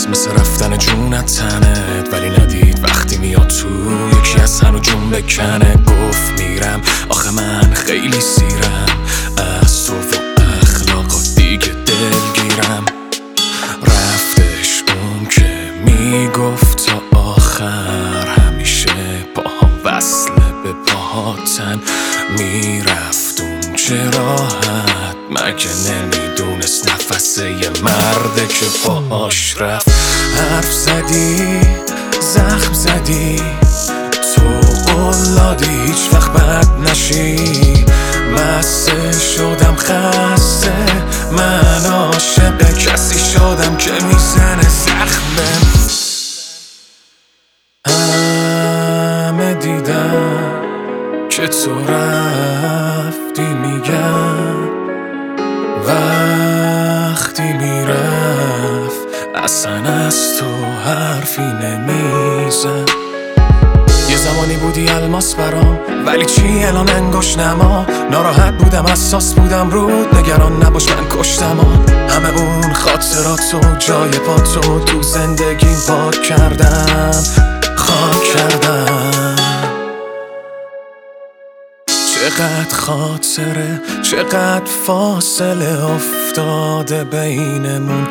هست مثل رفتن جونت تنت، ولی ندید وقتی میاد تو یکی از هنو جون بکنه. گفت میرم آخه من خیلی سیرم از تو و اخلاقات دیگه دلگیرم. رفتش اون که میگفت تا آخر همیشه پاها وصله به پاهاتن. میرفت اون چه راحت مگه نمیدونست نفسه یه مرده که پاهاش رفت. حرف زدی زخم زدی تو قول دادی هیچ وقت بد نشی. مسته شدم خسته من عاشق کسی شدم که میزنه زخمم. همه دیدم که تو رفتی میگم وقتی میرفت اصلا از تو حرفی نمیزن. یه زمانی بودی الماس برام ولی چی الان انگوش نما. ناراحت بودم حساس بودم رود نگران نباش من کشتم. همه اون خاطراتو جای پاتو تو زندگیم پاک کردم خاک کردم. چقدر خاطره چقدر فاصله افتاده بینمون.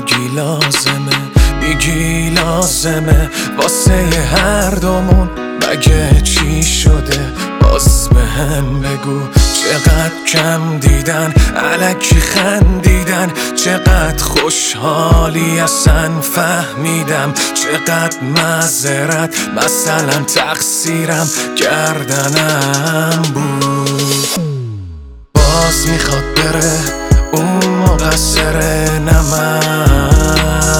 میگی لازمه واسه هر دومون. مگه چی شده باز بهم بگو. چقدر کم دیدن الکی خندیدن. چقدر خوشحالی اصلا فهمیدم. چقدر معذرت مثلا تقصیرم گردنم بود. باز میخواد بره اون مقصره نه من.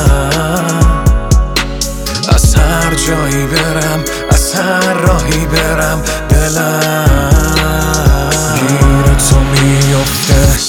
از هر جایی برم از هر راهی برم دلم گیر تو میفته.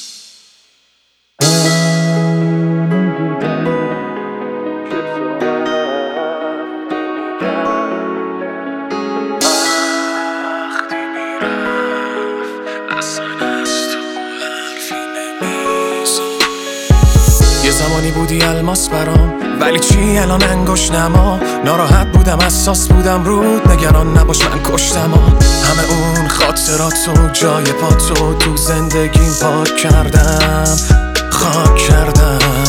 یه زمانی بودی الماس برام ولی چی الان انگوش نما. ناراحت بودم حساس بودم رود نگران نباش من کشتم. همه اون خاطراتو جای پاتو تو زندگیم پاک کردم خاک کردم.